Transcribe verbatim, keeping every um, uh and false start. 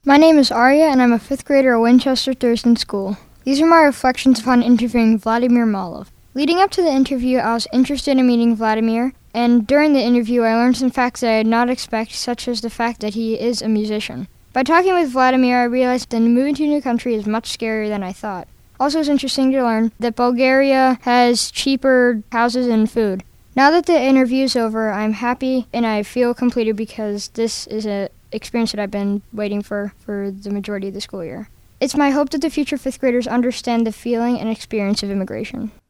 My name is Arya, and I'm a fifth grader at Winchester Thurston School. These are my reflections upon interviewing Vladimir Malov. Leading up to the interview, I was interested in meeting Vladimir, and during the interview, I learned some facts that I did not expect, such as the fact that he is a musician. By talking with Vladimir, I realized that moving to a new country is much scarier than I thought. Also, it's interesting to learn that Bulgaria has cheaper houses and food. Now that the interview is over, I'm happy and I feel completed because this is an experience that I've been waiting for for the majority of the school year. It's my hope that the future fifth graders understand the feeling and experience of immigration.